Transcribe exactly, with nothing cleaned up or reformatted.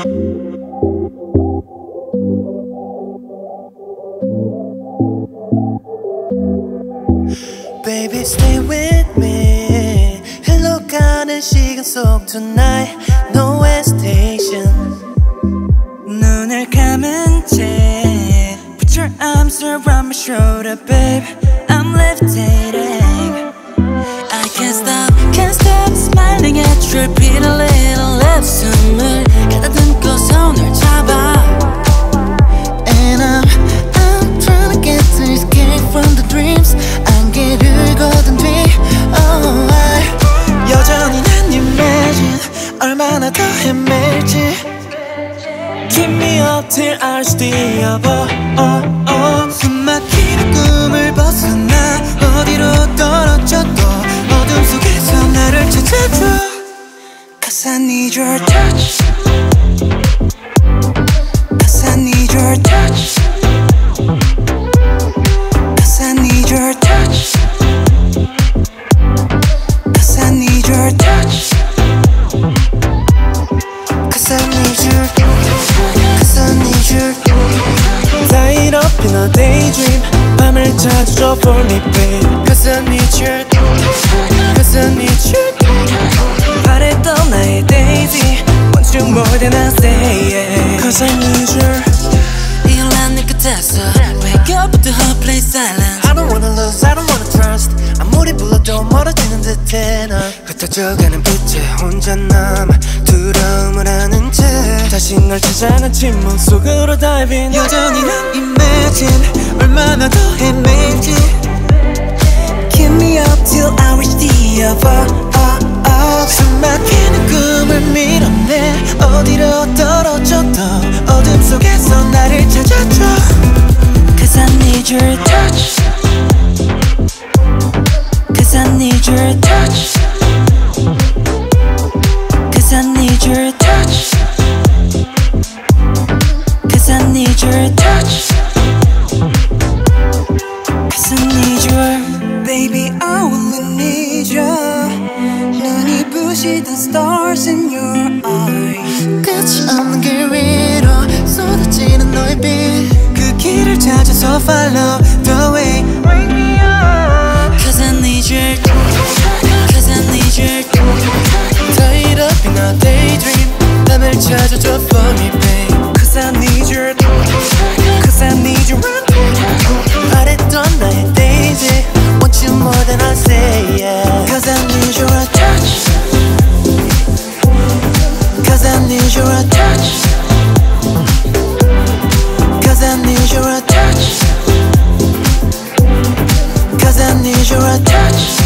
Baby stay with me 흘러가는 시간 속 tonight No hesitation 눈을 감은 채 Put your arms around my shoulder babe I'm levitating I can't stop, can't stop smiling at you Repeat a little love 숨을 가다듬고 손을 잡아 And I'm, I'm trying to get to escape from the dreams 안개를 걷은 뒤 Oh I 여전히 난 imagine 얼마나 더 헤맬지 Keep me up till I stay up oh, oh, oh. 숨막히는 꿈을 벗어나 어디로 떨어져도 어둠 속에서 나를 찾아줘 Cause I need your touch Cause I need your touch Cause I need your touch Cause I need your touch Cause I need your Cause I need your Light up in a daydream 밤을 찾아줘 for me babe Cause I need your Cause I need your 바랬던 나의 daisy Want you more than I say yeah. Cause I need your 이런 내 끝에서 Wake up with the whole place silent I don't wanna lose, I don't wanna trust 아무리 불러도 멀어지는 듯해 난 흩어져가는 빛에 혼자 남아 두려움을 아는 채 다시 널 찾아는 침묵 속으로 diving 여전히 난 imagine 얼마나 더 헤맬지 Keep me up till I reach the upper oh, oh. 숨막히는 꿈을 밀어내 어디로 떨어져도 어둠 속에서 나를 찾아줘 Cause I need your touch Cause I need your touch Cause I need your touch Cause I need your touch Cause I need your Baby I only need you 눈이 부시던 stars in your eyes 끝이 없는 길 위로 쏟아지는 너의 빛 그 길을 찾아서 follow the way Bring me up Cause I need your Cause I need your Tied up in a daydream 밤을 찾아줘 for me babe Cause I need your Cause I need your 바랬던 나의 daisy Want you more than I say yeah. Cause I need your touch Cause I need your touch Cause I need your touch Cause I need your touch